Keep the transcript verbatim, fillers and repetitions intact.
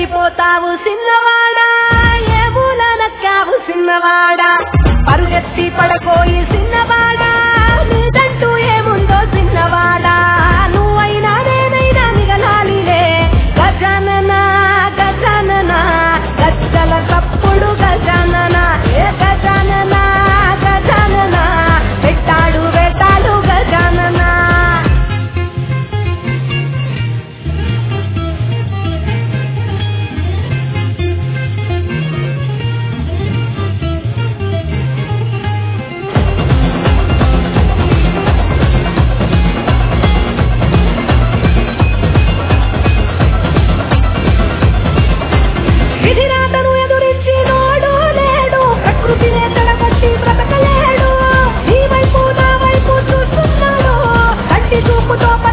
పోతావు సిన్నవాడా, ఏ మూల నక్కావు సిన్నవాడా, పరుగెత్తి పడకోయి సిన్నవాడా, నీదంటూ ఏముందో సిన్నవాడా, నువ్వైనా నేనైనా మిగలాలిలే గజానన గజానన గజ్జల తప్పుడు గజానన, ఏ గజానన గజానన పెట్టాడు వేటాడు గజానన. విధిరాతను ఎదురించి నోడు లేడు, ప్రకృతినే తడగొట్టి బ్రతకలేడు, నీ వైపు నా వైపు చూస్తున్నాడు, కంటి చూపుతో